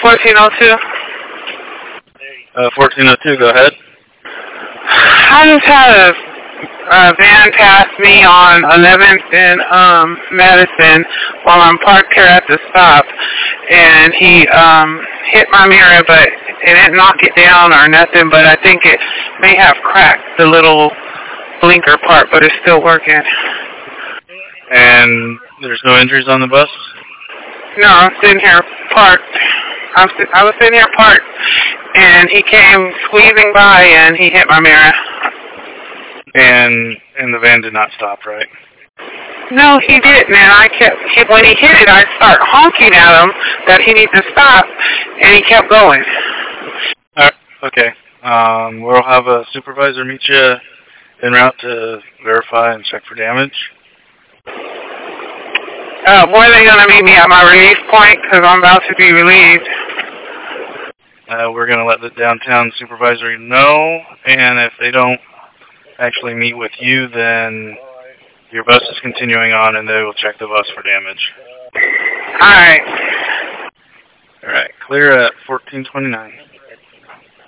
1402. 1402, go ahead. I just had a van pass me on 11th and Madison while I'm parked here at the stop, and he hit my mirror, but it didn't knock it down or nothing, but I think it may have cracked the little blinker part, but it's still working. And there's no injuries on the bus? No, I'm sitting here parked. I was sitting here parked, and he came squeezing by, and he hit my mirror. And the van did not stop, right? No, he didn't, and when he hit it, I start honking at him that he needs to stop, and he kept going. All right, okay. We'll have a supervisor meet you en route to verify and check for damage. When are they going to meet me at my release point? Because I'm about to be relieved. We're going to let the downtown supervisor know, and if they don't actually meet with you, then your bus is continuing on, and they will check the bus for damage. All right. All right, clear at 1429.